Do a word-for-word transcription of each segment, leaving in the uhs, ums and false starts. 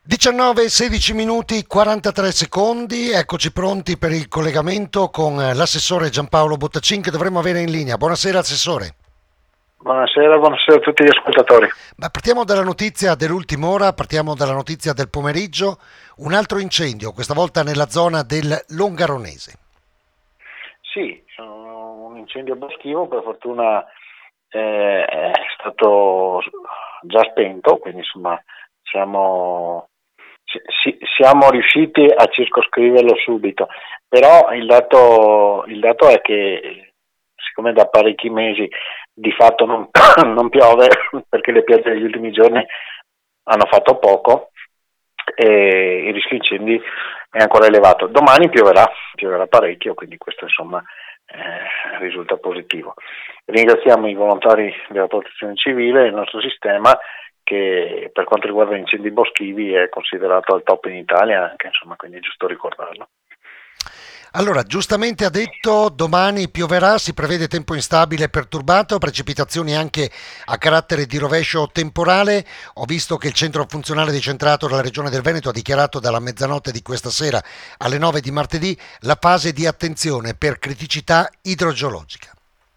diciannove, sedici minuti, quarantatré secondi, eccoci pronti per il collegamento con l'assessore Giampaolo Bottacin che dovremmo avere in linea. Buonasera assessore. Buonasera, buonasera a tutti gli ascoltatori. Ma partiamo dalla notizia dell'ultima ora, partiamo dalla notizia del pomeriggio, un altro incendio, questa volta nella zona del Longaronese. Sì, un incendio boschivo, per fortuna eh, è stato già spento, quindi insomma siamo, si, siamo riusciti a circoscriverlo subito, però il dato, il dato è che siccome da parecchi mesi di fatto non, non piove perché le piogge degli ultimi giorni hanno fatto poco e il rischio incendi è ancora elevato. Domani pioverà, pioverà parecchio, quindi questo insomma eh, risulta positivo. Ringraziamo i volontari della protezione civile e il nostro sistema che per quanto riguarda gli incendi boschivi è considerato al top in Italia, anche insomma, quindi è giusto ricordarlo. Allora, giustamente ha detto domani pioverà, si prevede tempo instabile e perturbato, precipitazioni anche a carattere di rovescio temporale. Ho visto che il centro funzionale decentrato dalla Regione del Veneto ha dichiarato dalla mezzanotte di questa sera alle nove di martedì la fase di attenzione per criticità idrogeologica.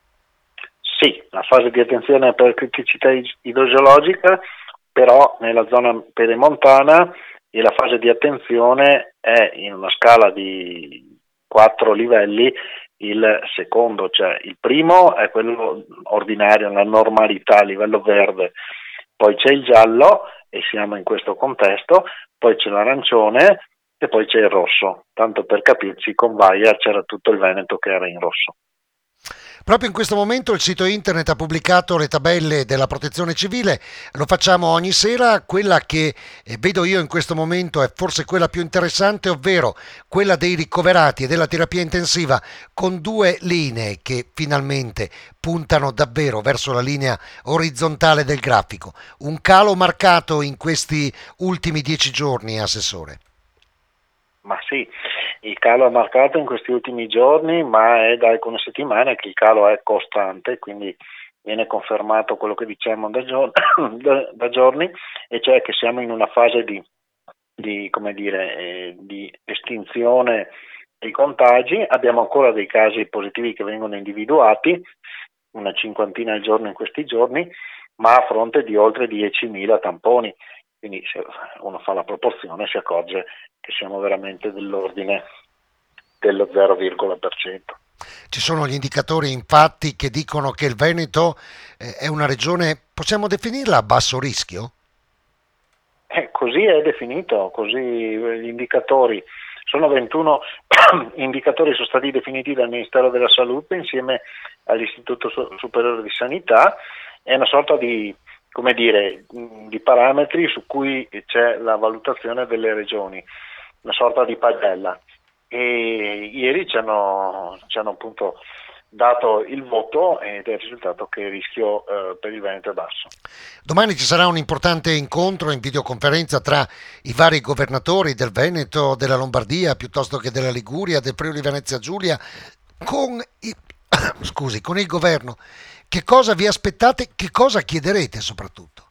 Sì, la fase di attenzione per criticità idrogeologica, però nella zona pedemontana e la fase di attenzione è in una scala di quattro livelli. Il secondo, cioè il primo è quello ordinario, la normalità a livello verde, poi c'è il giallo e siamo in questo contesto, poi c'è l'arancione e poi c'è il rosso, tanto per capirci con Vaia c'era tutto il Veneto che era in rosso. Proprio in questo momento il sito internet ha pubblicato le tabelle della protezione civile, lo facciamo ogni sera, quella che eh, vedo io in questo momento è forse quella più interessante, ovvero quella dei ricoverati e della terapia intensiva con due linee che finalmente puntano davvero verso la linea orizzontale del grafico. Un calo marcato in questi ultimi dieci giorni, Assessore. Ma sì, il calo è marcato in questi ultimi giorni, ma è da alcune settimane che il calo è costante, quindi viene confermato quello che diciamo da, giorni, da, da giorni, e cioè che siamo in una fase di, di, come dire, eh, di estinzione dei contagi. Abbiamo ancora dei casi positivi che vengono individuati, una cinquantina al giorno in questi giorni, ma a fronte di oltre diecimila tamponi. Quindi se uno fa la proporzione si accorge che siamo veramente dell'ordine dello zero virgola per cento. Ci sono gli indicatori infatti che dicono che il Veneto eh, è una regione, possiamo definirla a basso rischio? Eh, così è definito, così gli indicatori, sono ventuno indicatori sono stati definiti dal Ministero della Salute insieme all'Istituto Superiore di Sanità, è una sorta di come dire, di parametri su cui c'è la valutazione delle regioni, una sorta di pagella. E ieri ci hanno, ci hanno appunto dato il voto ed è il risultato che il rischio eh, per il Veneto è basso. Domani ci sarà un importante incontro in videoconferenza tra i vari governatori del Veneto, della Lombardia, piuttosto che della Liguria, del Friuli Venezia Giulia, con, i, scusi, con il governo. Che cosa vi aspettate? Che cosa chiederete soprattutto?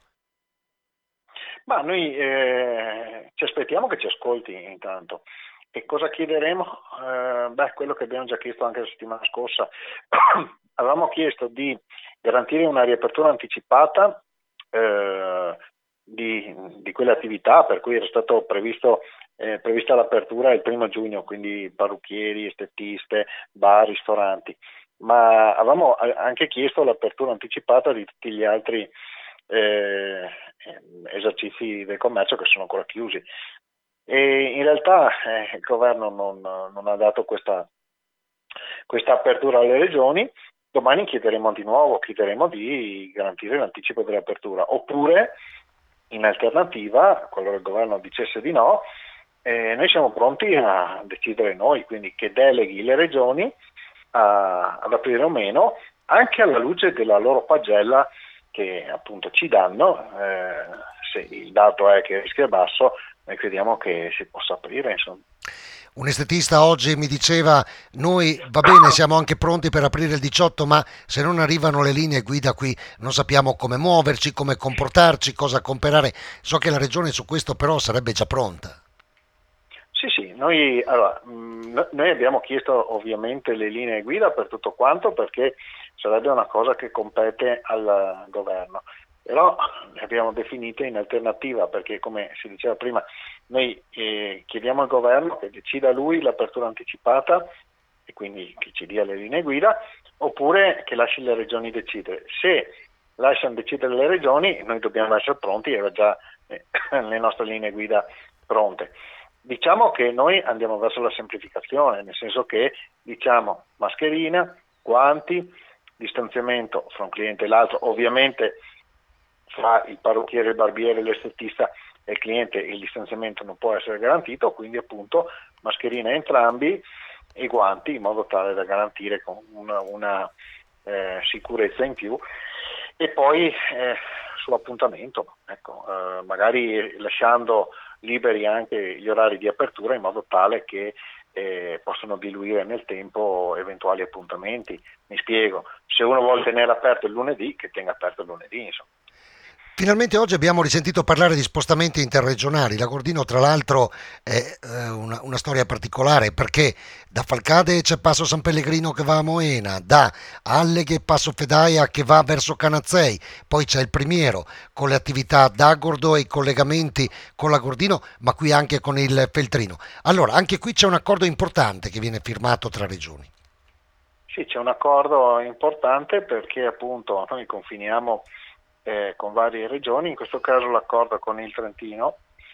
Ma noi eh, ci aspettiamo che ci ascolti intanto. E cosa chiederemo? Eh, beh, quello che abbiamo già chiesto anche la settimana scorsa. Avevamo chiesto di garantire una riapertura anticipata eh, di, di quelle attività per cui era stato previsto, eh, prevista l'apertura il primo giugno, quindi parrucchieri, estetiste, bar, ristoranti. Ma avevamo anche chiesto l'apertura anticipata di tutti gli altri eh, esercizi del commercio che sono ancora chiusi. E in realtà eh, il governo non, non ha dato questa, questa apertura alle regioni. Domani chiederemo di nuovo, chiederemo di garantire l'anticipo dell'apertura, oppure in alternativa, qualora il governo dicesse di no, eh, noi siamo pronti a decidere noi, quindi che deleghi le regioni a, ad aprire o meno, anche alla luce della loro pagella che appunto ci danno. Eh, se il dato è che il rischio è basso, noi crediamo che si possa aprire, insomma. Un estetista oggi mi diceva: noi va bene, siamo anche pronti per aprire il diciotto, ma se non arrivano le linee guida qui non sappiamo come muoverci, come comportarci, cosa comprare. So che la regione su questo però sarebbe già pronta. Sì, sì, noi, allora, mh, noi abbiamo chiesto ovviamente le linee guida per tutto quanto perché sarebbe una cosa che compete al governo, però le abbiamo definite in alternativa perché come si diceva prima noi eh, chiediamo al governo che decida lui l'apertura anticipata e quindi che ci dia le linee guida oppure che lasci le regioni decidere. Se lasciano decidere le regioni noi dobbiamo essere pronti e avere già eh, le nostre linee guida pronte. Diciamo che noi andiamo verso la semplificazione, nel senso che diciamo mascherina, guanti, distanziamento fra un cliente e l'altro, ovviamente fra il parrucchiere, il barbiere, l'estetista e il cliente il distanziamento non può essere garantito, quindi appunto mascherina entrambi e guanti in modo tale da garantire con una, una eh, sicurezza in più e poi eh, sull'appuntamento, ecco, eh, magari lasciando liberi anche gli orari di apertura in modo tale che eh, possono diluire nel tempo eventuali appuntamenti. Mi spiego, se uno vuole tenere aperto il lunedì, che tenga aperto il lunedì, insomma. Finalmente oggi abbiamo risentito parlare di spostamenti interregionali. L'Agordino, tra l'altro, è eh, una, una storia particolare perché da Falcade c'è Passo San Pellegrino che va a Moena, da Alleghe Passo Fedaia che va verso Canazzei, poi c'è il Primiero con le attività d'Agordo e i collegamenti con l'Agordino, ma qui anche con il Feltrino. Allora, anche qui c'è un accordo importante che viene firmato tra regioni. Sì, c'è un accordo importante perché appunto noi confiniamo Eh, con varie regioni, in questo caso l'accordo con il Trentino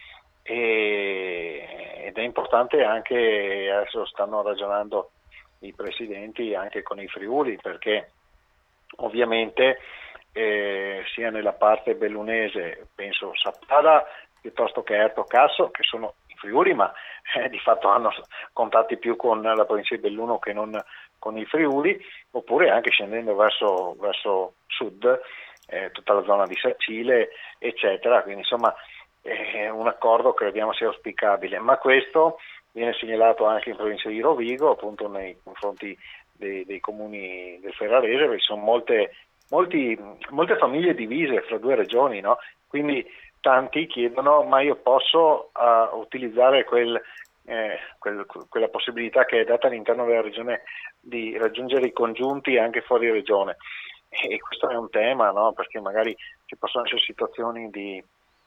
e, ed è importante anche, adesso stanno ragionando i presidenti anche con i Friuli perché ovviamente eh, sia nella parte bellunese, penso Sappada piuttosto che Erto Casso, che sono in Friuli ma eh, di fatto hanno contatti più con la provincia di Belluno che non con i Friuli, oppure anche scendendo verso, verso sud Eh, tutta la zona di Sacile eccetera, quindi insomma è un accordo che crediamo sia auspicabile, ma questo viene segnalato anche in provincia di Rovigo appunto nei confronti dei, dei comuni del Ferrarese perché ci sono molte, molti, molte famiglie divise fra due regioni, no? Quindi tanti chiedono ma io posso uh, utilizzare quel, eh, quel, quella possibilità che è data all'interno della regione di raggiungere i congiunti anche fuori regione. E questo è un tema, no? Perché magari ci possono essere situazioni di,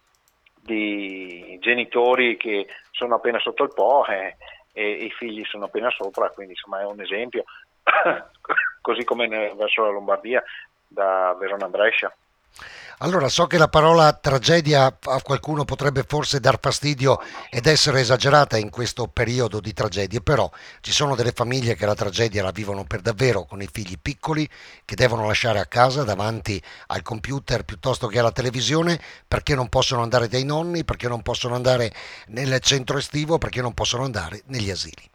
di genitori che sono appena sotto il Po eh, e i figli sono appena sopra, quindi insomma è un esempio, così come nel, verso la Lombardia da Verona a Brescia. Allora, so che la parola tragedia a qualcuno potrebbe forse dar fastidio ed essere esagerata in questo periodo di tragedie, però ci sono delle famiglie che la tragedia la vivono per davvero con i figli piccoli che devono lasciare a casa davanti al computer piuttosto che alla televisione perché non possono andare dai nonni, perché non possono andare nel centro estivo, perché non possono andare negli asili.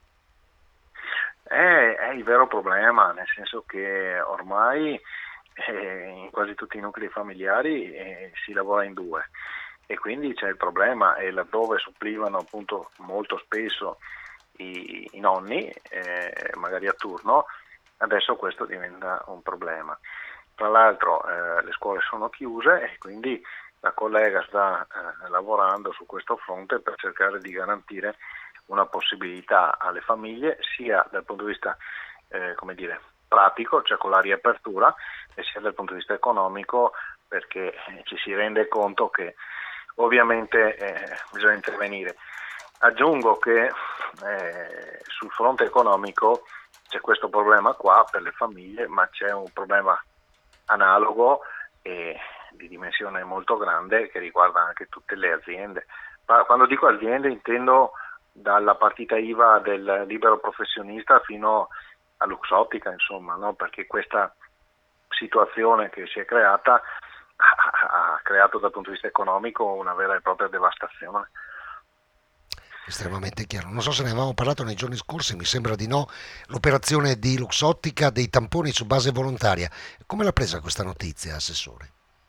È, è il vero problema, nel senso che ormai Eh, in quasi tutti i nuclei familiari eh, si lavora in due e quindi c'è il problema e laddove supplivano appunto molto spesso i, i nonni eh, magari a turno adesso questo diventa un problema. Tra l'altro eh, le scuole sono chiuse e quindi la collega sta eh, lavorando su questo fronte per cercare di garantire una possibilità alle famiglie sia dal punto di vista eh, come dire pratico, cioè con la riapertura, e sia dal punto di vista economico perché ci si rende conto che ovviamente eh, bisogna intervenire. Aggiungo che eh, sul fronte economico c'è questo problema qua per le famiglie, ma c'è un problema analogo e di dimensione molto grande che riguarda anche tutte le aziende. Ma quando dico aziende intendo dalla partita I V A del libero professionista fino a Luxottica, insomma, no? Perché questa situazione che si è creata ha, ha creato dal punto di vista economico una vera e propria devastazione. Estremamente chiaro. Non so se ne avevamo parlato nei giorni scorsi, mi sembra di no, l'operazione di Luxottica dei tamponi su base volontaria. Come l'ha presa questa notizia, Assessore?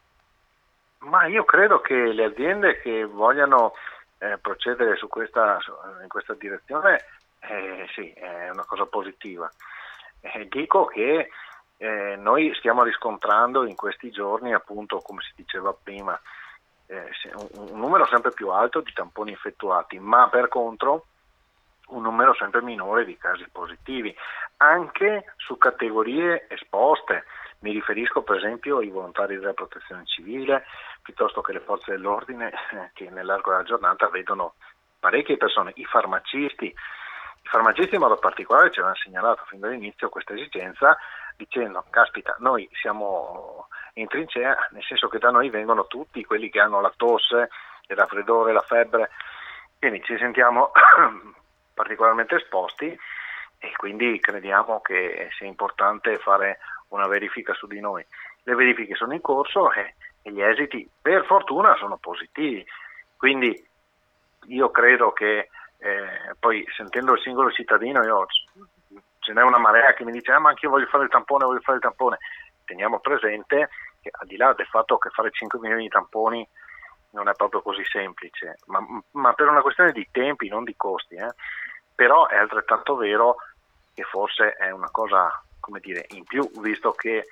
Ma io credo che le aziende che vogliano eh, procedere su questa, in questa direzione eh, sì, è una cosa positiva. Eh, dico che eh, noi stiamo riscontrando in questi giorni, appunto, come si diceva prima, eh, un, un numero sempre più alto di tamponi effettuati, ma per contro un numero sempre minore di casi positivi, anche su categorie esposte. Mi riferisco per esempio ai volontari della protezione civile, piuttosto che le forze dell'ordine, eh, che nell'arco della giornata vedono parecchie persone, i farmacisti. I farmacisti in modo particolare ci avevano segnalato fin dall'inizio questa esigenza, dicendo: caspita, noi siamo in trincea, nel senso che da noi vengono tutti quelli che hanno la tosse, il raffreddore, la febbre, quindi ci sentiamo particolarmente esposti e quindi crediamo che sia importante fare una verifica su di noi. Le verifiche sono in corso e, e gli esiti per fortuna sono positivi, quindi io credo che eh, poi sentendo il singolo cittadino, io, ce n'è una marea che mi dice ah, ma anche io voglio fare il tampone, voglio fare il tampone. Teniamo presente che al di là del fatto che fare cinque milioni di tamponi non è proprio così semplice, ma, ma per una questione di tempi, non di costi, eh. Però è altrettanto vero che forse è una cosa, come dire, in più, visto che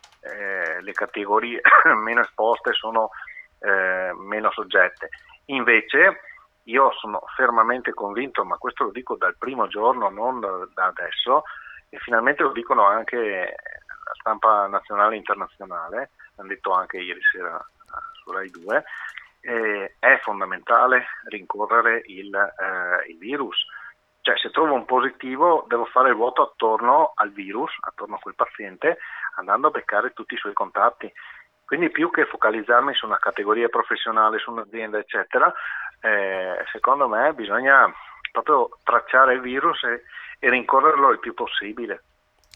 eh, le categorie meno esposte sono eh, meno soggette. Invece io sono fermamente convinto, ma questo lo dico dal primo giorno, non da adesso, e finalmente lo dicono anche la stampa nazionale e internazionale, hanno detto anche ieri sera su Rai due, eh, è fondamentale rincorrere il, eh, il virus. Cioè, se trovo un positivo devo fare il vuoto attorno al virus, attorno a quel paziente, andando a beccare tutti i suoi contatti. Quindi più che focalizzarmi su una categoria professionale, su un'azienda, eccetera, eh, secondo me bisogna proprio tracciare il virus e, e rincorrerlo il più possibile.